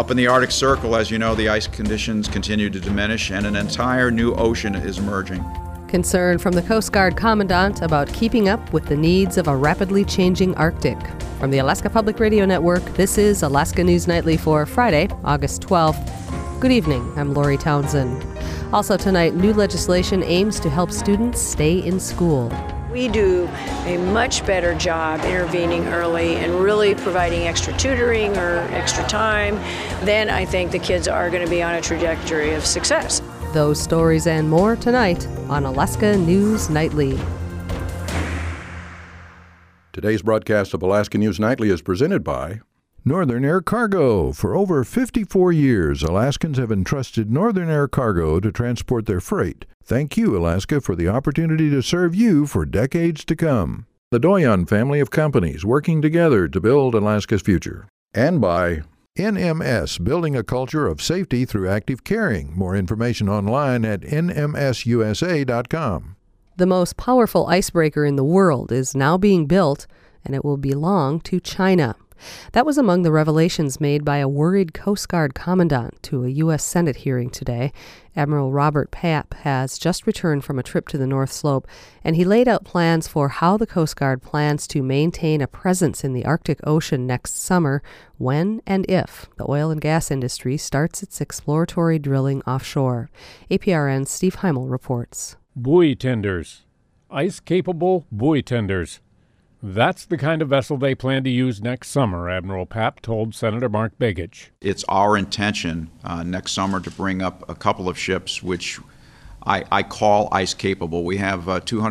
Up in the Arctic Circle, as you know, the ice conditions continue to diminish and an entire new ocean is emerging. Concern from the Coast Guard Commandant about keeping up with the needs of a rapidly changing Arctic. From the Alaska Public Radio Network, this is Alaska News Nightly for Friday, August 12th. Good evening, I'm Lori Townsend. Also tonight, new legislation aims to help students stay in school. We do a much better job intervening early and really providing extra tutoring or extra time. Then I think the kids are going to be on a trajectory of success. Those stories and more tonight on Alaska News Nightly. Today's broadcast of Alaska News Nightly is presented by Northern Air Cargo. For over 54 years, Alaskans have entrusted Northern Air Cargo to transport their freight. Thank you, Alaska, for the opportunity to serve you for decades to come. The Doyon family of companies working together to build Alaska's future. And by NMS, building a culture of safety through active caring. More information online at nmsusa.com. The most powerful icebreaker in the world is now being built, and it will belong to China. That was among the revelations made by a worried Coast Guard commandant to a U.S. Senate hearing today. Admiral Robert Papp has just returned from a trip to the North Slope, and he laid out plans for how the Coast Guard plans to maintain a presence in the Arctic Ocean next summer when and if the oil and gas industry starts its exploratory drilling offshore. APRN's Steve Heimel reports. Buoy tenders. Ice-capable buoy tenders. That's the kind of vessel they plan to use next summer, Admiral Papp told Senator Mark Begich. It's our intention next summer to bring up a couple of ships which I call ice capable. We have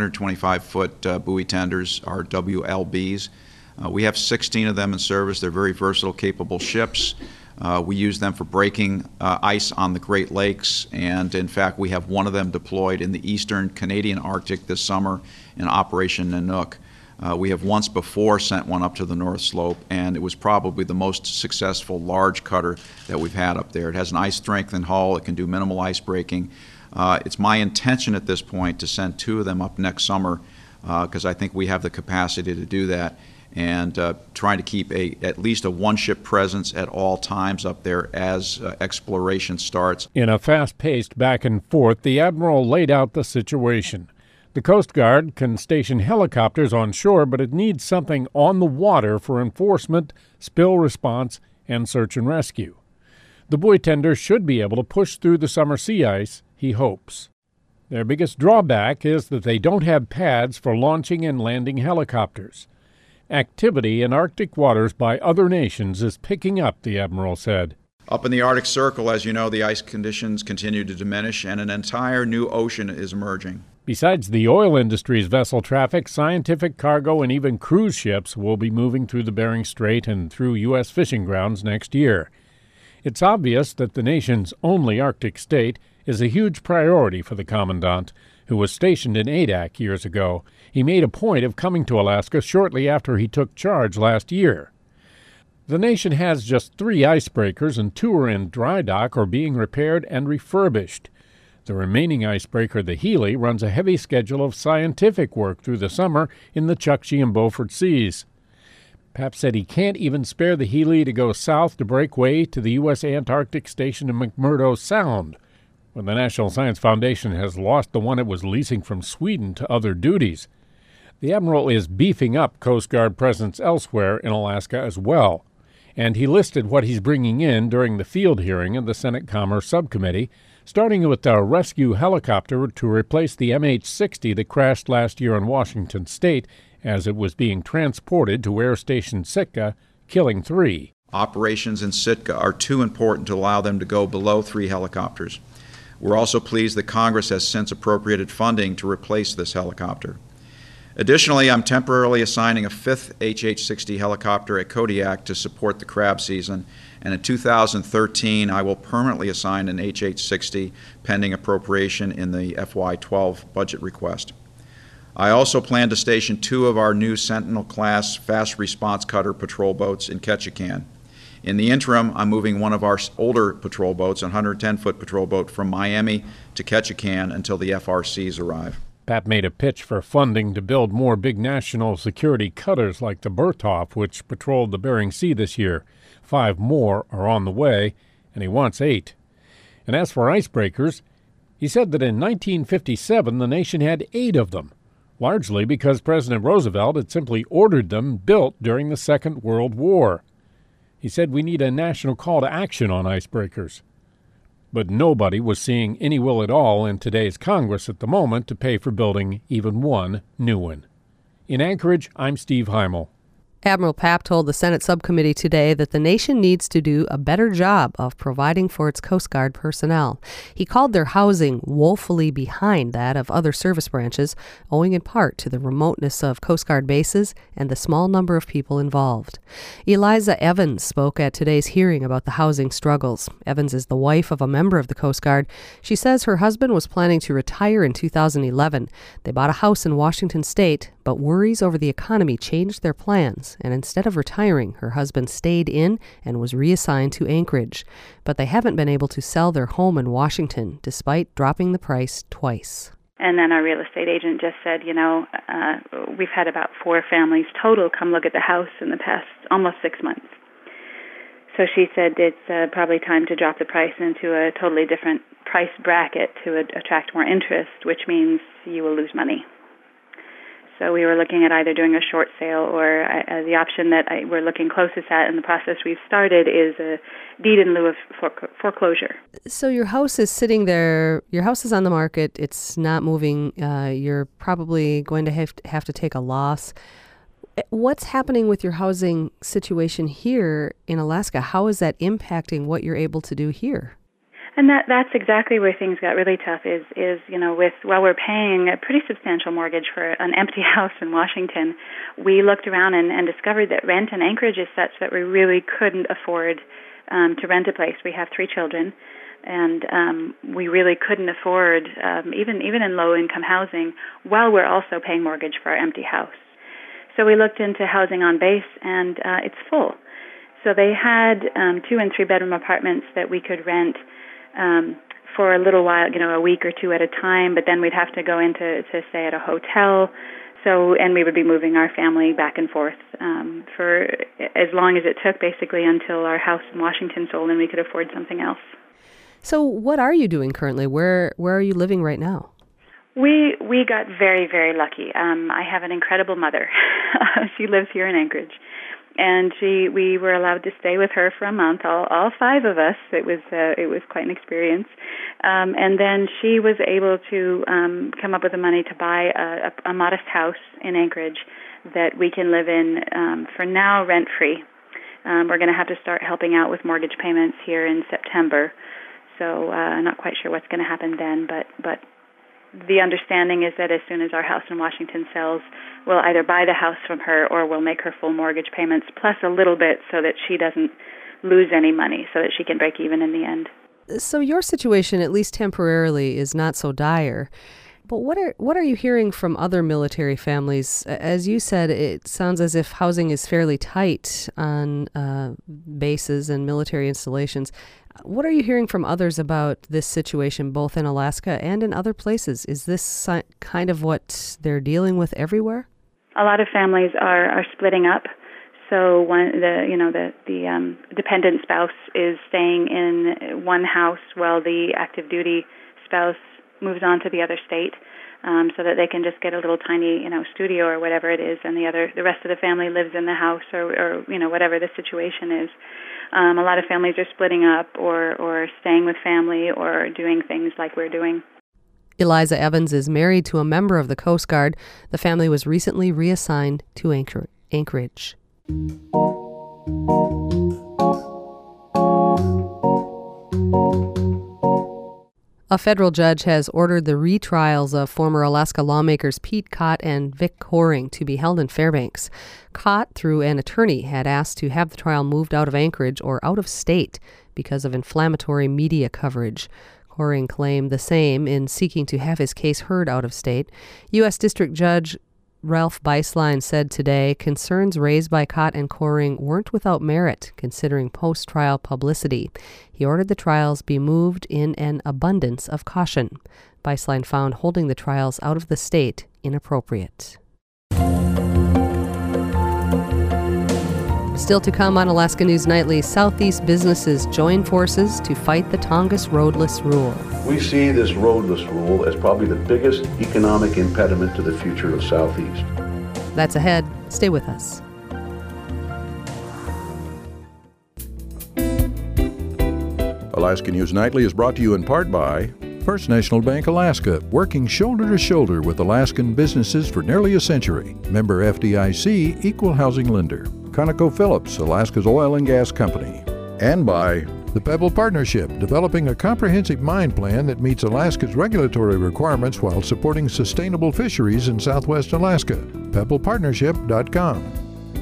225-foot buoy tenders, our WLBs. We have 16 of them in service. They're very versatile, capable ships. We use them for breaking ice on the Great Lakes, and in fact we have one of them deployed in the eastern Canadian Arctic this summer in Operation Nanook. We have once before sent one up to the North Slope, and it was probably the most successful large cutter that we've had up there. It has an ice-strengthened hull. It can do minimal ice breaking. It's my intention at this point to send two of them up next summer because I think we have the capacity to do that, and trying to keep at least a one-ship presence at all times up there as exploration starts. In a fast-paced back and forth, the Admiral laid out the situation. The Coast Guard can station helicopters on shore, but it needs something on the water for enforcement, spill response, and search and rescue. The buoy tender should be able to push through the summer sea ice, he hopes. Their biggest drawback is that they don't have pads for launching and landing helicopters. Activity in Arctic waters by other nations is picking up, the Admiral said. Up in the Arctic Circle, as you know, the ice conditions continue to diminish and an entire new ocean is emerging. Besides the oil industry's vessel traffic, scientific cargo and even cruise ships will be moving through the Bering Strait and through U.S. fishing grounds next year. It's obvious that the nation's only Arctic state is a huge priority for the Commandant, who was stationed in Adak years ago. He made a point of coming to Alaska shortly after he took charge last year. The nation has just 3 icebreakers, and 2 are in dry dock or being repaired and refurbished. The remaining icebreaker, the Healy, runs a heavy schedule of scientific work through the summer in the Chukchi and Beaufort Seas. Papp said he can't even spare the Healy to go south to break way to the U.S. Antarctic Station in McMurdo Sound, when the National Science Foundation has lost the one it was leasing from Sweden to other duties. The Admiral is beefing up Coast Guard presence elsewhere in Alaska as well, and he listed what he's bringing in during the field hearing of the Senate Commerce Subcommittee, starting with a rescue helicopter to replace the MH-60 that crashed last year in Washington state as it was being transported to Air Station Sitka, killing 3. Operations in Sitka are too important to allow them to go below 3 helicopters. We're also pleased that Congress has since appropriated funding to replace this helicopter. Additionally, I'm temporarily assigning a 5th HH-60 helicopter at Kodiak to support the crab season, and in 2013 I will permanently assign an HH-60 pending appropriation in the FY12 budget request. I also plan to station 2 of our new Sentinel-class fast response cutter patrol boats in Ketchikan. In the interim, I'm moving one of our older patrol boats, a 110-foot patrol boat, from Miami to Ketchikan until the FRCs arrive. Pat made a pitch for funding to build more big national security cutters like the Berthoff, which patrolled the Bering Sea this year. 5 more are on the way, and he wants 8. And as for icebreakers, he said that in 1957 the nation had 8 of them, largely because President Roosevelt had simply ordered them built during the Second World War. He said we need a national call to action on icebreakers. But nobody was seeing any will at all in today's Congress at the moment to pay for building even one new one. In Anchorage, I'm Steve Heimel. Admiral Papp told the Senate subcommittee today that the nation needs to do a better job of providing for its Coast Guard personnel. He called their housing woefully behind that of other service branches, owing in part to the remoteness of Coast Guard bases and the small number of people involved. Eliza Evans spoke at today's hearing about the housing struggles. Evans is the wife of a member of the Coast Guard. She says her husband was planning to retire in 2011. They bought a house in Washington State, but worries over the economy changed their plans, and instead of retiring, her husband stayed in and was reassigned to Anchorage. But they haven't been able to sell their home in Washington, despite dropping the price twice. And then our real estate agent just said, we've had about 4 families total come look at the house in the past almost 6 months. So she said it's probably time to drop the price into a totally different price bracket to attract more interest, which means you will lose money. So we were looking at either doing a short sale or the option that we're looking closest at in the process we've started is a deed in lieu of foreclosure. So your house is sitting there, your house is on the market, it's not moving, you're probably going to have to take a loss. What's happening with your housing situation here in Alaska? How is that impacting what you're able to do here? And that's exactly where things got really tough is while we're paying a pretty substantial mortgage for an empty house in Washington, we looked around and discovered that rent in Anchorage is such that we really couldn't afford to rent a place. We have 3 children, and we really couldn't afford, even in low-income housing, while we're also paying mortgage for our empty house. So we looked into housing on base, and it's full. So they had 2 and 3 bedroom apartments that we could rent for a little while, a week or 2 at a time, but then we'd have to go to stay at a hotel. And we would be moving our family back and forth for as long as it took, basically, until our house in Washington sold and we could afford something else. So what are you doing currently? Where are you living right now? We got very, very lucky. I have an incredible mother. She lives here in Anchorage. And we were allowed to stay with her for a month, all 5 of us. It was quite an experience. And then she was able to come up with the money to buy a modest house in Anchorage that we can live in for now rent-free. We're going to have to start helping out with mortgage payments here in September. So I'm not quite sure what's going to happen then, but the understanding is that as soon as our house in Washington sells, we'll either buy the house from her or we'll make her full mortgage payments plus a little bit so that she doesn't lose any money, so that she can break even in the end. So your situation, at least temporarily, is not so dire. But what are you hearing from other military families? As you said, it sounds as if housing is fairly tight on bases and military installations. What are you hearing from others about this situation, both in Alaska and in other places? Is this kind of what they're dealing with everywhere? A lot of families are splitting up. So the dependent spouse is staying in one house while the active duty spouse moves on to the other state, so that they can just get a little tiny studio or whatever it is, and the rest of the family lives in the house or whatever the situation is. A lot of families are splitting up or staying with family or doing things like we're doing. Eliza Evans is married to a member of the Coast Guard. The family was recently reassigned to Anchorage. A federal judge has ordered the retrials of former Alaska lawmakers Pete Cott and Vic Coring to be held in Fairbanks. Cott, through an attorney, had asked to have the trial moved out of Anchorage or out of state because of inflammatory media coverage. Coring claimed the same in seeking to have his case heard out of state. U.S. District Judge Ralph Beislein said today concerns raised by Cott and Coring weren't without merit, considering post-trial publicity. He ordered the trials be moved in an abundance of caution. Beislein found holding the trials out of the state inappropriate. Still to come on Alaska News Nightly, Southeast businesses join forces to fight the Tongass roadless rule. We see this roadless rule as probably the biggest economic impediment to the future of Southeast. That's ahead. Stay with us. Alaska News Nightly is brought to you in part by First National Bank Alaska, working shoulder to shoulder with Alaskan businesses for nearly a century. Member FDIC, Equal Housing Lender. ConocoPhillips, Alaska's oil and gas company. And by the Pebble Partnership, developing a comprehensive mine plan that meets Alaska's regulatory requirements while supporting sustainable fisheries in southwest Alaska. PebblePartnership.com.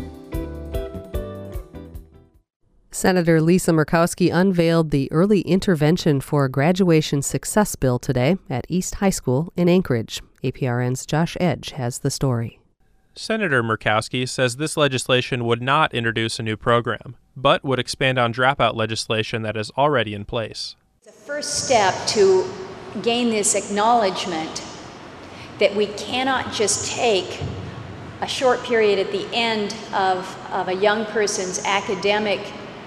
Senator Lisa Murkowski unveiled the Early Intervention for Graduation Success Bill today at East High School in Anchorage. APRN's Josh Edge has the story. Senator Murkowski says this legislation would not introduce a new program, but would expand on dropout legislation that is already in place. The first step to gain this acknowledgement that we cannot just take a short period at the end of a young person's academic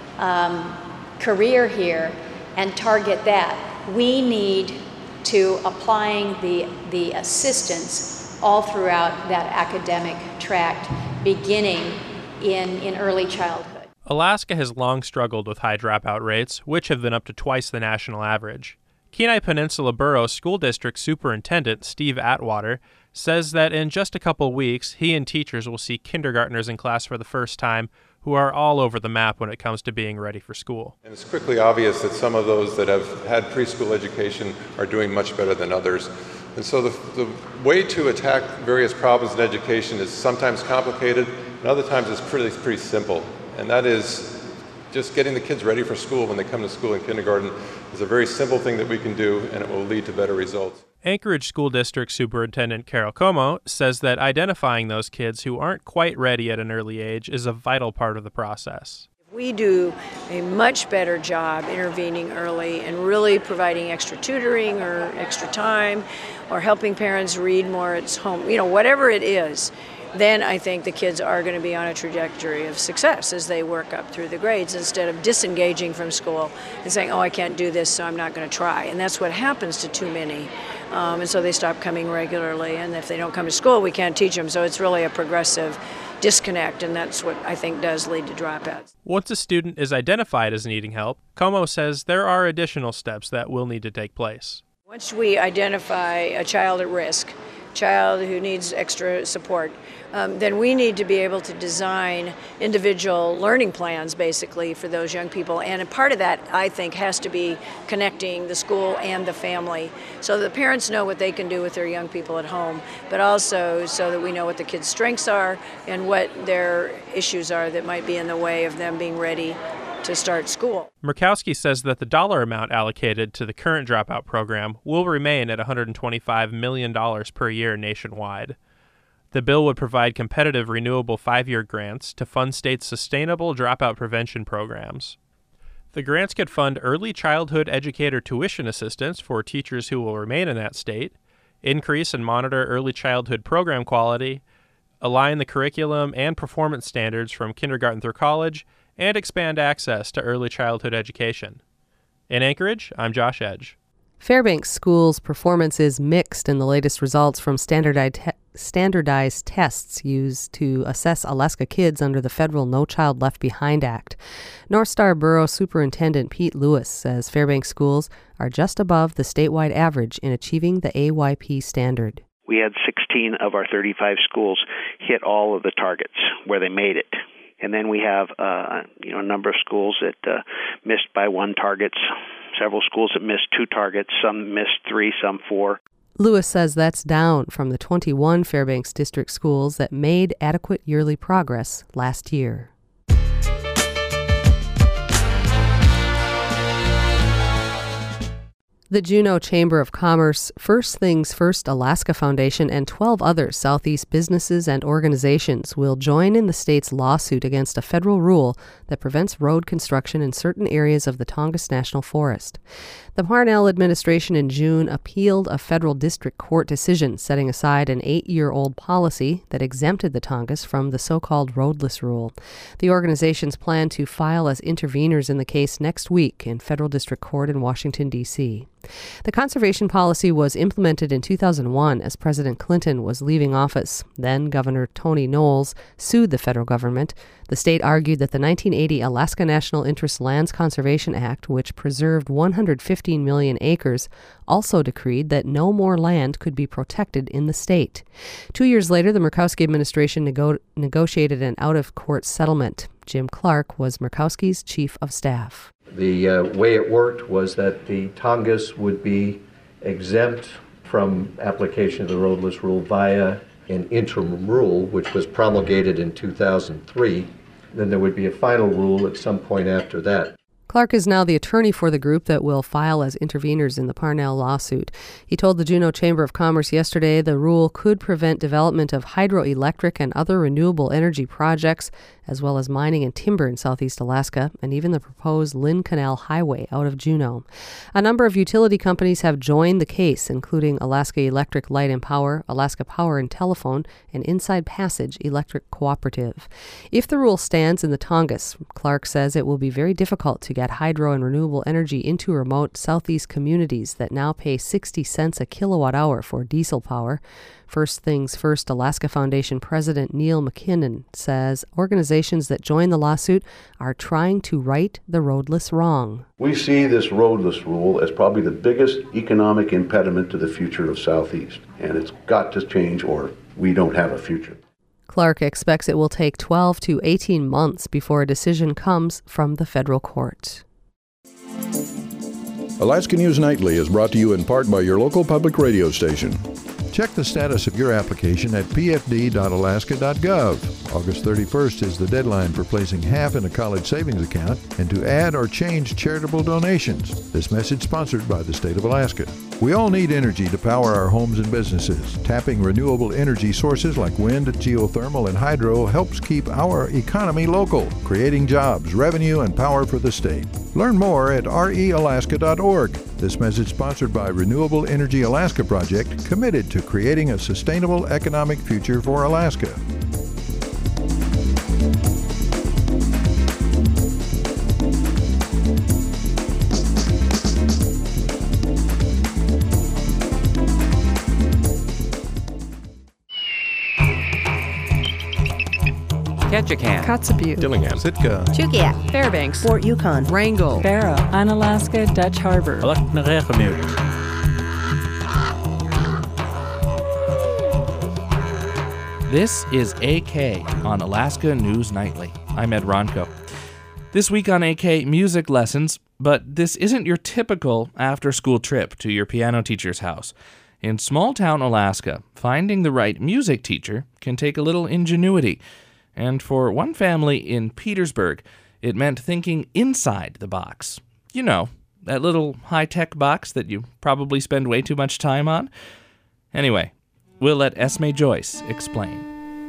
career here and target that. We need to applying the assistance all throughout that academic tract, beginning in early childhood. Alaska has long struggled with high dropout rates, which have been up to twice the national average. Kenai Peninsula Borough School District Superintendent Steve Atwater says that in just a couple weeks, he and teachers will see kindergartners in class for the first time who are all over the map when it comes to being ready for school. And it's quickly obvious that some of those that have had preschool education are doing much better than others. And so the way to attack various problems in education is sometimes complicated, and other times it's pretty simple. And that is just getting the kids ready for school when they come to school in kindergarten is a very simple thing that we can do, and it will lead to better results. Anchorage School District Superintendent Carol Como says that identifying those kids who aren't quite ready at an early age is a vital part of the process. We do a much better job intervening early and really providing extra tutoring or extra time or helping parents read more at home, whatever it is. Then I think the kids are going to be on a trajectory of success as they work up through the grades instead of disengaging from school and saying, oh, I can't do this, so I'm not going to try. And that's what happens to too many. And so they stop coming regularly. And if they don't come to school, we can't teach them. So it's really a progressive disconnect, and that's what I think does lead to dropouts. Once a student is identified as needing help, Como says there are additional steps that will need to take place. Once we identify a child at risk, child who needs extra support, then we need to be able to design individual learning plans basically for those young people. And a part of that, I think, has to be connecting the school and the family so the parents know what they can do with their young people at home, but also so that we know what the kids' strengths are and what their issues are that might be in the way of them being ready to start school. Murkowski says that the dollar amount allocated to the current dropout program will remain at $125 million per year nationwide. The bill would provide competitive renewable 5-year grants to fund states' sustainable dropout prevention programs. The grants could fund early childhood educator tuition assistance for teachers who will remain in that state, increase and monitor early childhood program quality, align the curriculum and performance standards from kindergarten through college, and expand access to early childhood education. In Anchorage, I'm Josh Edge. Fairbanks School's performance is mixed in the latest results from standardized tests used to assess Alaska kids under the federal No Child Left Behind Act. North Star Borough Superintendent Pete Lewis says Fairbanks schools are just above the statewide average in achieving the AYP standard. We had 16 of our 35 schools hit all of the targets where they made it. And then we have a number of schools that missed by 1 target, several schools that missed 2 targets, some missed 3, some 4. Lewis says that's down from the 21 Fairbanks District schools that made adequate yearly progress last year. The Juneau Chamber of Commerce, First Things First Alaska Foundation, and 12 other Southeast businesses and organizations will join in the state's lawsuit against a federal rule that prevents road construction in certain areas of the Tongass National Forest. The Parnell administration in June appealed a federal district court decision setting aside an 8-year-old policy that exempted the Tongass from the so-called roadless rule. The organizations plan to file as interveners in the case next week in federal district court in Washington, D.C. The conservation policy was implemented in 2001 as President Clinton was leaving office. Then Governor Tony Knowles sued the federal government. The state argued that the 1980 Alaska National Interest Lands Conservation Act, which preserved 115 million acres, also decreed that no more land could be protected in the state. 2 years later, the Murkowski administration negotiated an out-of-court settlement. Jim Clark was Murkowski's chief of staff. The way it worked was that the Tongass would be exempt from application of the roadless rule via an interim rule, which was promulgated in 2003. Then there would be a final rule at some point after that. Clark is now the attorney for the group that will file as interveners in the Parnell lawsuit. He told the Juneau Chamber of Commerce yesterday the rule could prevent development of hydroelectric and other renewable energy projects, as well as mining and timber in southeast Alaska, and even the proposed Lynn Canal Highway out of Juneau. A number of utility companies have joined the case, including Alaska Electric Light and Power, Alaska Power and Telephone, and Inside Passage Electric Cooperative. If the rule stands in the Tongass, Clark says it will be very difficult to get hydro and renewable energy into remote southeast communities that now pay 60 cents a kilowatt hour for diesel power. First Things First Alaska Foundation President Neil McKinnon says organizations that join the lawsuit are trying to right the roadless wrong. We see this roadless rule as probably the biggest economic impediment to the future of Southeast, and it's got to change or we don't have a future. Clark expects it will take 12 to 18 months before a decision comes from the federal court. Alaska News Nightly is brought to you in part by your local public radio station. Check the status of your application at pfd.alaska.gov. August 31st is the deadline for placing half in a college savings account and to add or change charitable donations. This message sponsored by the state of Alaska. We all need energy to power our homes and businesses. Tapping renewable energy sources like wind, geothermal, and hydro helps keep our economy local, creating jobs, revenue, and power for the state. Learn more at realaska.org. This message sponsored by Renewable Energy Alaska Project, committed to creating a sustainable economic future for Alaska. Ketchikan, Kotzebue, Dillingham, Sitka, Chugiak, Fairbanks, Fort Yukon, Wrangell, Barrow, Unalaska, Dutch Harbor. This is AK on Alaska News Nightly. I'm Ed Ronco. This week on AK, music lessons, but this isn't your typical after-school trip to your piano teacher's house. In small-town Alaska, finding the right music teacher can take a little ingenuity. And for one family in Petersburg, it meant thinking inside the box. You know, that little high-tech box that you probably spend way too much time on. Anyway, we'll let Esme Joyce explain.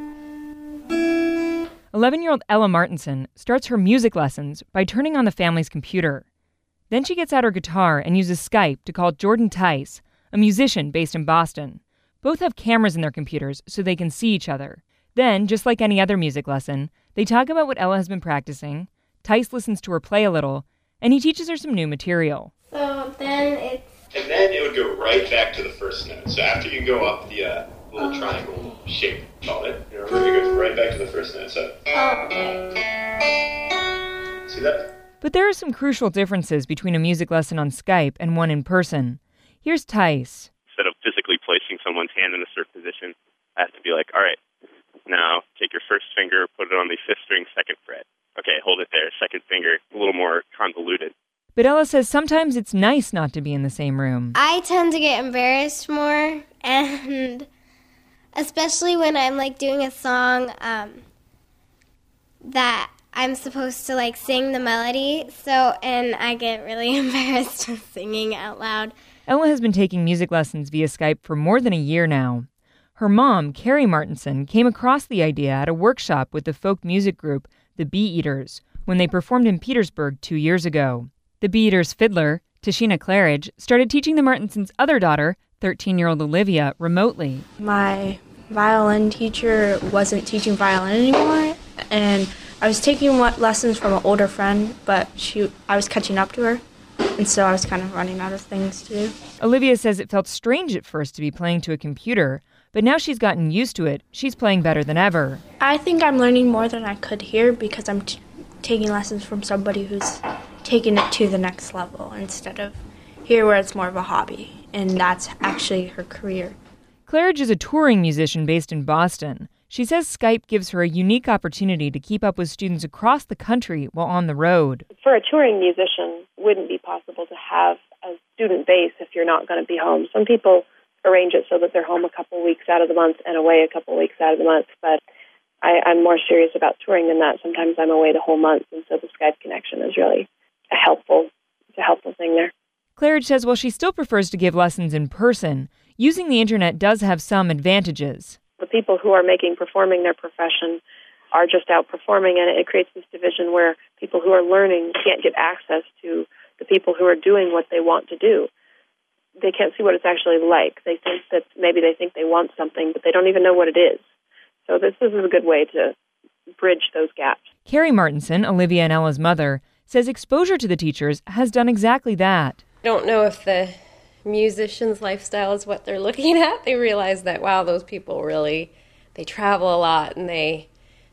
11-year-old Ella Martinson starts her music lessons by turning on the family's computer. Then she gets out her guitar and uses Skype to call Jordan Tice, a musician based in Boston. Both have cameras in their computers so they can see each other. Then, just like any other music lesson, they talk about what Ella has been practicing, Tice listens to her play a little, and he teaches her some new material. So then it's... And then it would go right back to the first note. So after you go up the little triangle shape, call it, it goes right back to the first note. So... Okay. See that? But there are some crucial differences between a music lesson on Skype and one in person. Here's Tice. Instead of physically placing someone's hand in a certain position, I have to be like, all right, now take your first finger, put it on the 5th string, 2nd fret. Okay, hold it there, 2nd finger, a little more convoluted. But Ella says sometimes it's nice not to be in the same room. I tend to get embarrassed more, and especially when I'm doing a song that I'm supposed to sing the melody, and I get really embarrassed singing out loud. Ella has been taking music lessons via Skype for more than a year now. Her mom, Carrie Martinson, came across the idea at a workshop with the folk music group, the Bee Eaters, when they performed in Petersburg 2 years ago. The Bee Eaters' fiddler, Tashina Claridge, started teaching the Martinsons' other daughter, 13-year-old Olivia, remotely. My violin teacher wasn't teaching violin anymore, and I was taking lessons from an older friend, but I was catching up to her, and so I was kind of running out of things to do. Olivia says it felt strange at first to be playing to a computer, but now she's gotten used to it. She's playing better than ever. I think I'm learning more than I could here because I'm taking lessons from somebody who's taking it to the next level instead of here where it's more of a hobby, and that's actually her career. Claridge is a touring musician based in Boston. She says Skype gives her a unique opportunity to keep up with students across the country while on the road. For a touring musician, it wouldn't be possible to have a student base if you're not going to be home. Some people arrange it so that they're home a couple weeks out of the month and away a couple weeks out of the month, but I'm more serious about touring than that. Sometimes I'm away the whole month, and so the Skype connection is really a helpful thing there. Claridge says while she still prefers to give lessons in person, using the internet does have some advantages. The people who are making performing their profession are just out performing, and it creates this division where people who are learning can't get access to the people who are doing what they want to do. They can't see what it's actually like. They think that maybe they think they want something, but they don't even know what it is. So this is a good way to bridge those gaps. Carrie Martinson, Olivia and Ella's mother, says exposure to the teachers has done exactly that. I don't know if the musician's lifestyle is what they're looking at. They realize that, wow, those people really, they travel a lot and they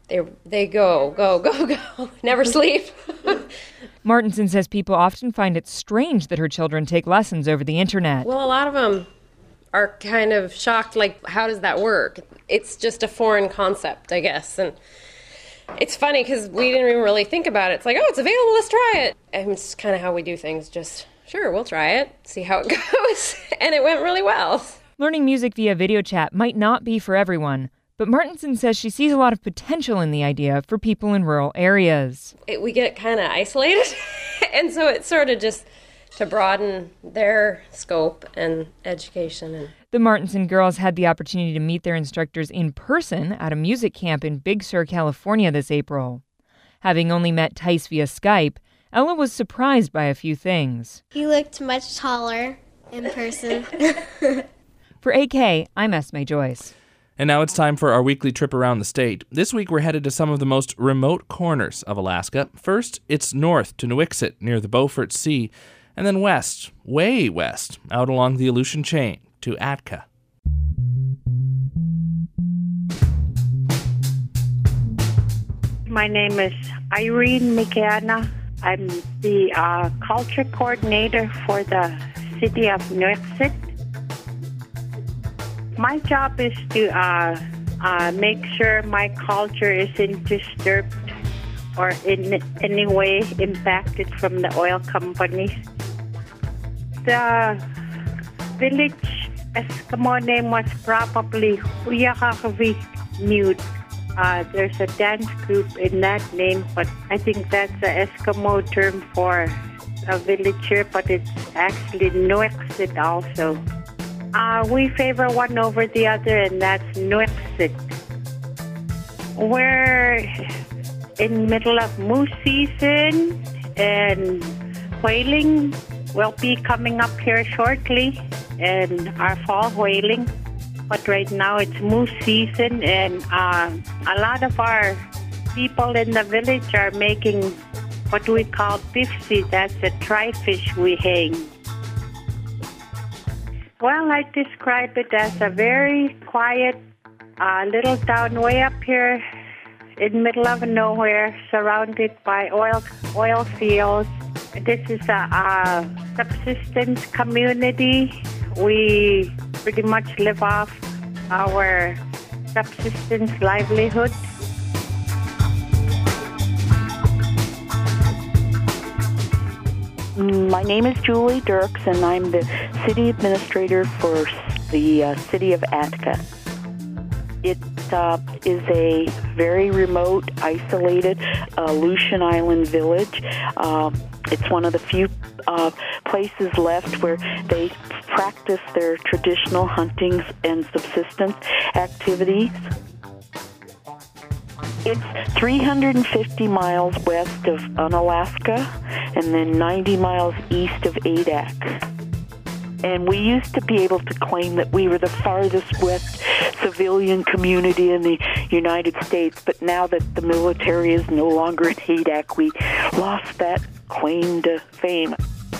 go, never sleep. Martinson says people often find it strange that her children take lessons over the internet. Well, a lot of them are kind of shocked, like, how does that work? It's just a foreign concept, I guess. And it's funny because we didn't even really think about it. It's like, oh, it's available, let's try it. And it's kind of how we do things, just, sure, we'll try it, see how it goes. And it went really well. Learning music via video chat might not be for everyone, but Martinson says she sees a lot of potential in the idea for people in rural areas. We get kind of isolated, and so it's sort of just to broaden their scope and education. The Martinson girls had the opportunity to meet their instructors in person at a music camp in Big Sur, California this April. Having only met Tice via Skype, Ella was surprised by a few things. He looked much taller in person. For AK, I'm Esme Joyce. And now it's time for our weekly trip around the state. This week we're headed to some of the most remote corners of Alaska. First, it's north to Nuiqsut near the Beaufort Sea, and then west, way west, out along the Aleutian Chain to Atka. My name is Irene McAna. I'm the culture coordinator for the city of Nuiqsut. My job is to make sure my culture isn't disturbed or in any way impacted from the oil companies. The village Eskimo name was probably Huyakakavinuut. There's a dance group in that name, but I think that's the Eskimo term for a village here, but it's actually Nuiqsut also. We favor one over the other, and that's Nuiqsut. We're in middle of moose season, and whaling will be coming up here shortly, and our fall whaling. But right now it's moose season, and a lot of our people in the village are making what we call pifsi. That's a tri-fish we hang. Well, I describe it as a very quiet little town way up here in the middle of nowhere, surrounded by oil fields. This is a subsistence community. We pretty much live off our subsistence livelihood. My name is Julie Dirks, and I'm the city administrator for the city of Atka. It is a very remote, isolated Aleutian Island village. It's one of the few places left where they practice their traditional hunting and subsistence activities. It's 350 miles west of Unalaska and then 90 miles east of Adak. And we used to be able to claim that we were the farthest west civilian community in the United States, but now that the military is no longer in Adak, we lost that claim to fame.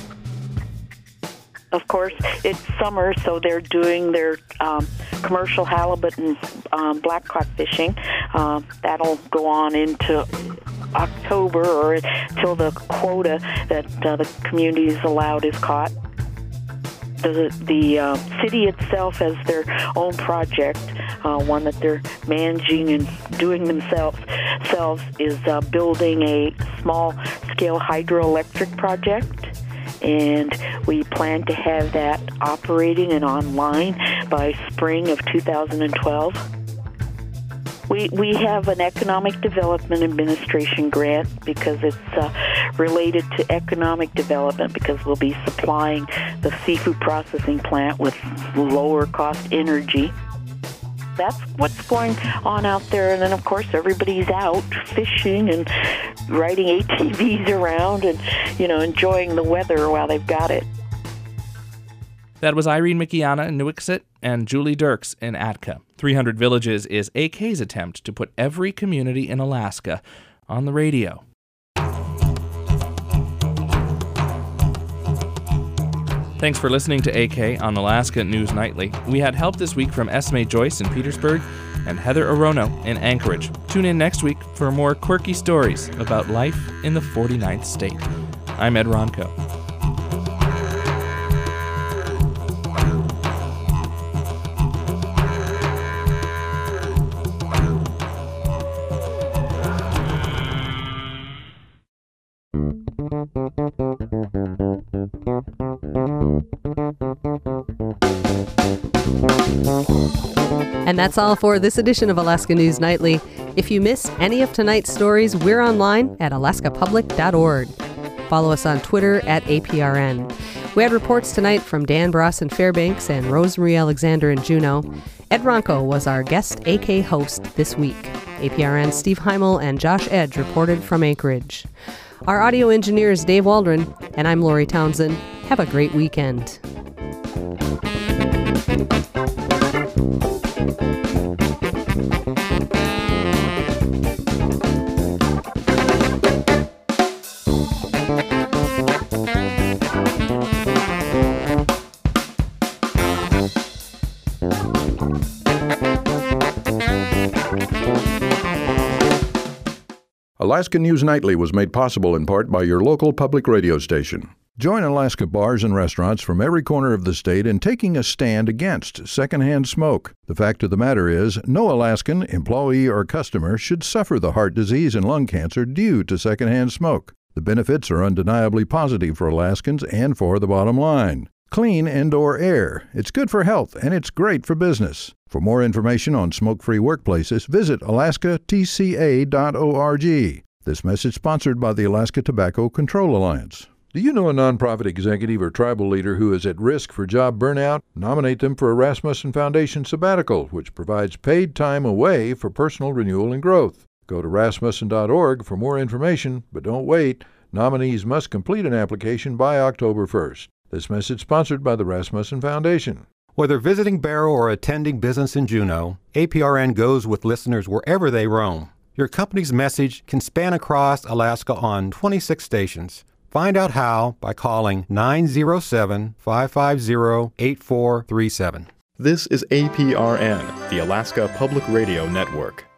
Of course, it's summer, so they're doing their commercial halibut and blackcod fishing. That'll go on into October or till the quota that the community is allowed is caught. The city itself has their own project, one that they're managing and doing themselves is building a small-scale hydroelectric project. And we plan to have that operating and online by spring of 2012. We have an Economic Development Administration grant because it's related to economic development, because we'll be supplying the seafood processing plant with lower cost energy. That's what's going on out there. And then, of course, everybody's out fishing and riding ATVs around and, enjoying the weather while they've got it. That was Irene Mikiana in Nuiqsut and Julie Dirks in Atka. 300 Villages is AK's attempt to put every community in Alaska on the radio. Thanks for listening to AK on Alaska News Nightly. We had help this week from Esme Joyce in Petersburg and Heather Arono in Anchorage. Tune in next week for more quirky stories about life in the 49th state. I'm Ed Ronco. And that's all for this edition of Alaska News Nightly. If you missed any of tonight's stories, we're online at alaskapublic.org. Follow us on Twitter at APRN. We had reports tonight from Dan Bross in Fairbanks and Rosemarie Alexander in Juneau. Ed Ronco was our guest AK host this week. APRN's Steve Heimel and Josh Edge reported from Anchorage. Our audio engineer is Dave Waldron, and I'm Lori Townsend. Have a great weekend. Alaska News Nightly was made possible in part by your local public radio station. Join Alaska bars and restaurants from every corner of the state in taking a stand against secondhand smoke. The fact of the matter is, no Alaskan, employee or customer should suffer the heart disease and lung cancer due to secondhand smoke. The benefits are undeniably positive for Alaskans and for the bottom line. Clean indoor air. It's good for health and it's great for business. For more information on smoke-free workplaces, visit alaskatca.org. This message sponsored by the Alaska Tobacco Control Alliance. Do you know a nonprofit executive or tribal leader who is at risk for job burnout? Nominate them for a Rasmussen Foundation sabbatical, which provides paid time away for personal renewal and growth. Go to rasmussen.org for more information, but don't wait. Nominees must complete an application by October 1st. This message sponsored by the Rasmussen Foundation. Whether visiting Barrow or attending business in Juneau, APRN goes with listeners wherever they roam. Your company's message can span across Alaska on 26 stations. Find out how by calling 907-550-8437. This is APRN, the Alaska Public Radio Network.